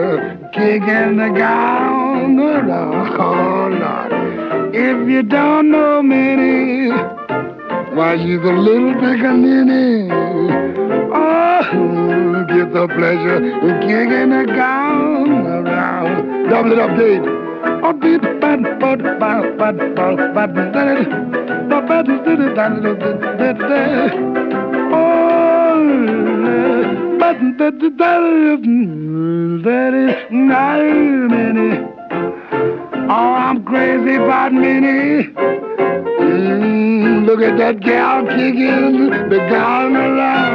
kicking the gown around. Oh, Lord. If you don't know Minnie, why, she's a little pickaninny. Oh, get the pleasure of kicking the gown around. Double it up, Dave. Oh, that is Minnie. Oh, I'm crazy about Minnie. Look at that gal kicking the gown around.